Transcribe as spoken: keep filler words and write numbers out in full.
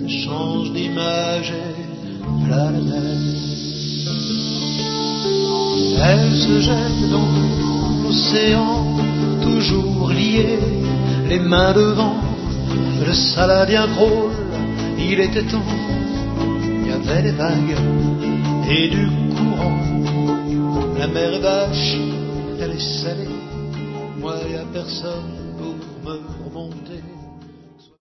ça change d'image et voilà la mer. Elle se jette dans l'océan, toujours liée, les mains devant, le saladien drôle, il était temps, il y avait des vagues et du courant. La mer est vache, elle est salée, moi y a personne pour me remonter.